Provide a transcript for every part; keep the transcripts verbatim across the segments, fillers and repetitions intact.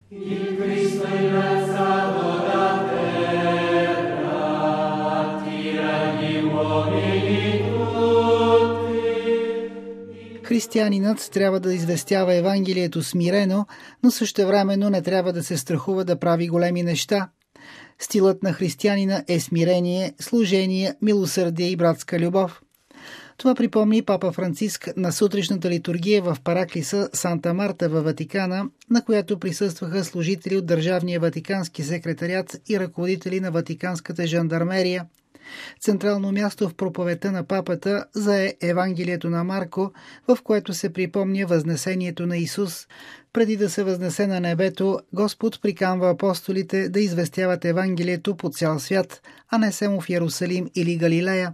Християнинът трябва да известява Евангелието смирено, но същевременно не трябва да се страхува да прави големи неща. Стилът на християнина е смирение, служение, милосърдие и братска любов. Това припомни папа Франциск на сутрешната литургия в параклиса Санта Марта във Ватикана, на която присъстваха служители от Държавния ватикански секретариат и ръководители на Ватиканската жандармерия. Централно място в проповедта на папата зае Евангелието на Марко, в което се припомня възнесението на Исус. Преди да се възнесе на небето, Господ приканва апостолите да известяват Евангелието по цял свят, а не само в Йерусалим или Галилея.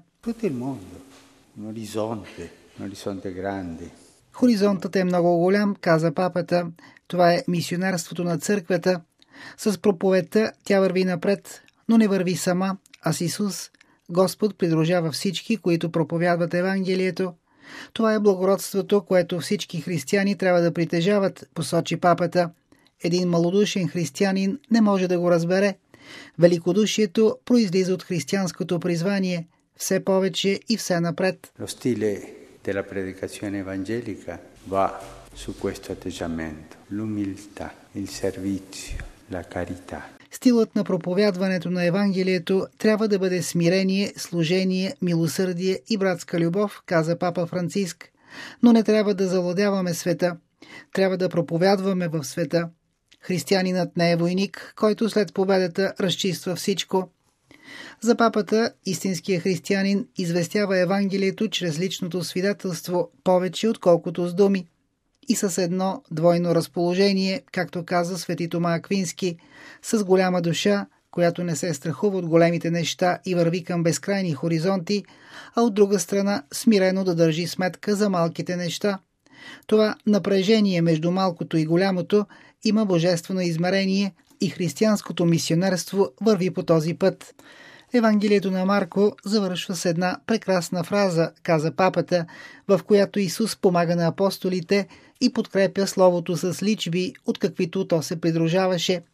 Хоризонтът е много голям, каза папата. Това е мисионерството на църквата. С проповедта тя върви напред, но не върви сама, а с Исус. Господ придружава всички, които проповядват Евангелието. Това е благородството, което всички християни трябва да притежават, посочи папата. Един малодушен християнин не може да го разбере. Великодушието произлиза от християнското призвание, все повече и все напред. Lo stile della predicazione evangelica va su questo atteggiamento, l'umiltà, il servizio, la carità. Стилът на проповядването на Евангелието трябва да бъде смирение, служение, милосърдие и братска любов, каза папа Франциск. Но не трябва да завладяваме света. Трябва да проповядваме в света. Християнинът не е войник, който след победата разчиства всичко. За папата истинският християнин известява Евангелието чрез личното свидетелство повече отколкото с думи. И с едно двойно разположение, както каза свети Тома Аквински, с голяма душа, която не се страхува от големите неща и върви към безкрайни хоризонти, а от друга страна смирено да държи сметка за малките неща. Това напрежение между малкото и голямото има божествено измерение и християнското мисионерство върви по този път. Евангелието на Марко завършва с една прекрасна фраза, каза папата, в която Исус помага на апостолите и подкрепя словото с личби, от каквито то се придружаваше.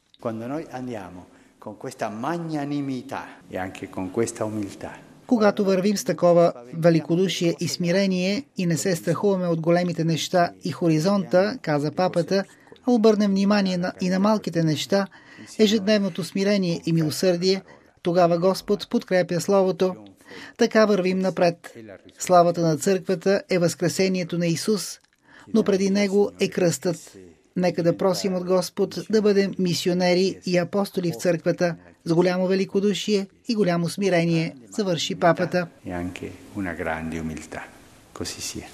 Когато вървим с такова великодушие и смирение и не се страхуваме от големите неща и хоризонта, каза папата, а обърнем внимание на, и на малките неща, ежедневното смирение и милосърдие, тогава Господ подкрепя Словото. Така вървим напред. Славата на църквата е възкресението на Исус, но преди него е кръстът. Нека да просим от Господ да бъдем мисионери и апостоли в църквата с голямо великодушие и голямо смирение, завърши папата. И anche una grande umiltà. Così sia.